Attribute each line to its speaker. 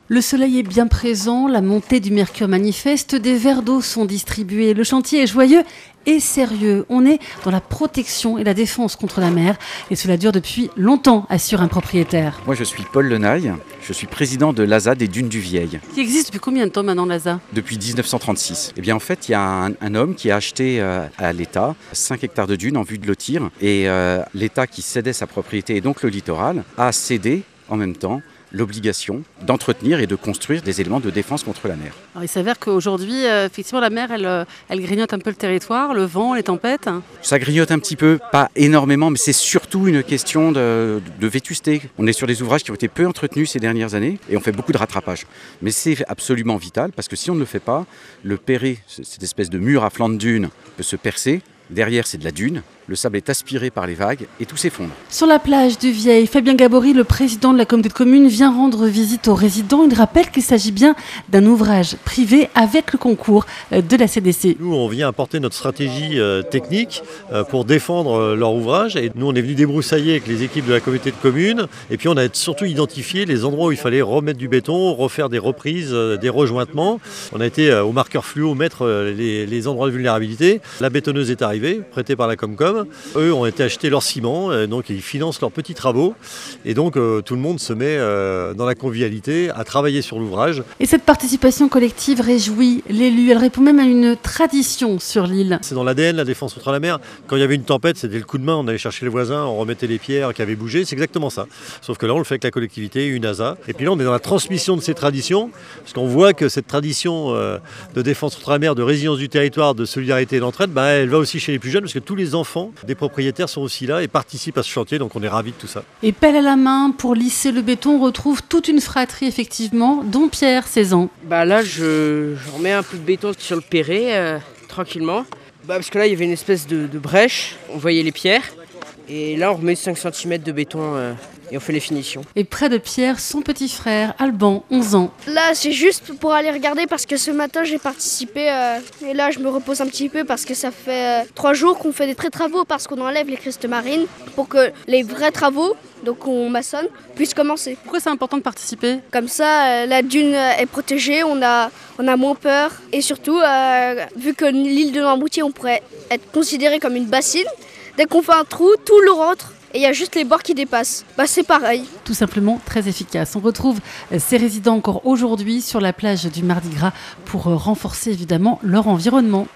Speaker 1: Le soleil est bien présent, la montée du mercure manifeste, des verres d'eau sont distribués. Le chantier est joyeux et sérieux. On est dans la protection et la défense contre la mer. Et cela dure depuis longtemps, assure un propriétaire.
Speaker 2: Moi, je suis Paul Lenaille, je suis président de l'ASA des Dunes du Vieil.
Speaker 1: Qui existe depuis combien de temps maintenant, l'ASA ?
Speaker 2: Depuis 1936. Eh bien, en fait, il y a un homme qui a acheté à l'État 5 hectares de dunes en vue de lotir. Et l'État qui cédait sa propriété, et donc le littoral, a cédé en même temps l'obligation d'entretenir et de construire des éléments de défense contre la mer.
Speaker 1: Alors, il s'avère qu'aujourd'hui, effectivement, la mer, elle grignote un peu le territoire, le vent, les tempêtes.
Speaker 2: Ça grignote un petit peu, pas énormément, mais c'est surtout une question de vétusté. On est sur des ouvrages qui ont été peu entretenus ces dernières années et on fait beaucoup de rattrapage. Mais c'est absolument vital parce que si on ne le fait pas, le perré, cette espèce de mur à flanc de dune, peut se percer. Derrière, c'est de la dune. Le sable est aspiré par les vagues et tout s'effondre.
Speaker 1: Sur la plage du Vieil, Fabien Gabory, le président de la communauté de communes, vient rendre visite aux résidents. Il rappelle qu'il s'agit bien d'un ouvrage privé avec le concours de la CDC.
Speaker 3: Nous, on vient apporter notre stratégie technique pour défendre leur ouvrage. Et nous, on est venu débroussailler avec les équipes de la communauté de communes. Et puis, on a surtout identifié les endroits où il fallait remettre du béton, refaire des reprises, des rejointements. On a été au marqueur fluo mettre les endroits de vulnérabilité. La bétonneuse est arrivée, prêtée par la Comcom. Eux ont été acheter leur ciment, donc ils financent leurs petits travaux. Et donc tout le monde se met dans la convivialité à travailler sur l'ouvrage.
Speaker 1: Et cette participation collective réjouit l'élu. Elle répond même à une tradition sur l'île.
Speaker 3: C'est dans l'ADN, la défense contre la mer. Quand il y avait une tempête, c'était le coup de main, on allait chercher les voisins, on remettait les pierres qui avaient bougé. C'est exactement ça. Sauf que là, on le fait avec la collectivité, une ASA. Et puis là, on est dans la transmission de ces traditions, parce qu'on voit que cette tradition de défense contre la mer, de résilience du territoire, de solidarité et d'entraide, elle va aussi chez les plus jeunes, parce que tous les enfants des propriétaires sont aussi là et participent à ce chantier, donc on est ravis de tout ça.
Speaker 1: Et pelle à la main pour lisser le béton, on retrouve toute une fratrie effectivement, dont Pierre, 16 ans.
Speaker 4: Là, je remets un peu de béton sur le perré, tranquillement. Parce que là, il y avait une espèce de brèche, on voyait les pierres. Et là, on remet 5 cm de béton et on fait les finitions.
Speaker 1: Et près de Pierre, son petit frère, Alban, 11 ans.
Speaker 5: Là, c'est juste pour aller regarder parce que ce matin, j'ai participé. Et là, je me repose un petit peu parce que ça fait 3 jours qu'on fait des travaux parce qu'on enlève les cristaux marines pour que les vrais travaux, donc on maçonne, puissent commencer.
Speaker 1: Pourquoi c'est important de participer ?
Speaker 5: Comme ça, la dune est protégée, on a moins peur. Et surtout, vu que l'île de Noirmoutier, on pourrait être considéré comme une bassine, dès qu'on fait un trou, tout l'eau rentre et il y a juste les bords qui dépassent. C'est pareil.
Speaker 1: Tout simplement très efficace. On retrouve ces résidents encore aujourd'hui sur la plage du Mardi Gras pour renforcer évidemment leur environnement.